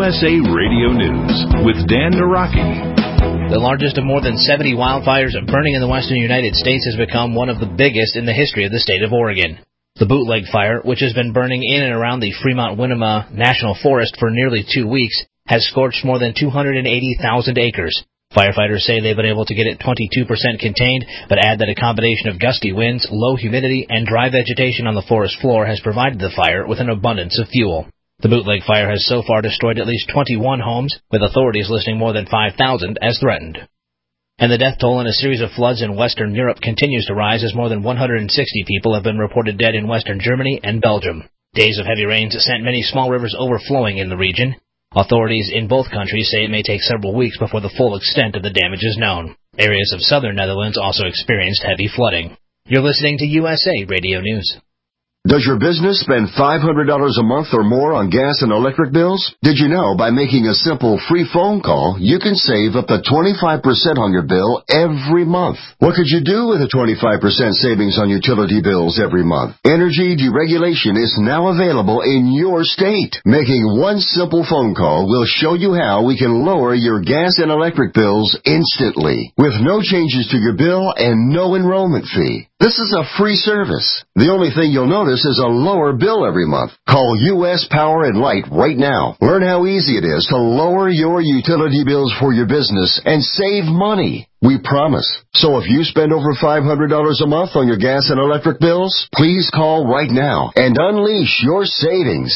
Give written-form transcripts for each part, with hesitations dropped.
USA Radio News with Dan Naraki. The largest of more than 70 wildfires burning in the western United States has become one of the biggest in the history of the state of Oregon. The Bootleg Fire, which has been burning in and around the Fremont-Winema National Forest for nearly 2 weeks, has scorched more than 280,000 acres. Firefighters say they've been able to get it 22% contained, but add that a combination of gusty winds, low humidity, and dry vegetation on the forest floor has provided the fire with an abundance of fuel. The Bootleg Fire has so far destroyed at least 21 homes, with authorities listing more than 5,000 as threatened. And the death toll in a series of floods in Western Europe continues to rise as more than 160 people have been reported dead in Western Germany and Belgium. Days of heavy rains sent many small rivers overflowing in the region. Authorities in both countries say it may take several weeks before the full extent of the damage is known. Areas of southern Netherlands also experienced heavy flooding. You're listening to USA Radio News. Does your business spend $500 a month or more on gas and electric bills? Did you know by making a simple free phone call, you can save up to 25% on your bill every month? What could you do with a 25% savings on utility bills every month? Energy deregulation is now available in your state. Making one simple phone call will show you how we can lower your gas and electric bills instantly, with no changes to your bill and no enrollment fee. This is a free service. The only thing you'll notice is a lower bill every month. Call U.S. Power and Light right now. Learn how easy it is to lower your utility bills for your business and save money. We promise. So if you spend over $500 a month on your gas and electric bills, please call right now and unleash your savings.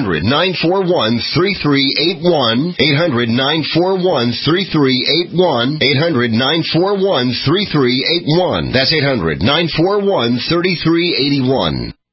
800-941-3381. 800-941-3381. 800-941-3381. That's 800-941-3381.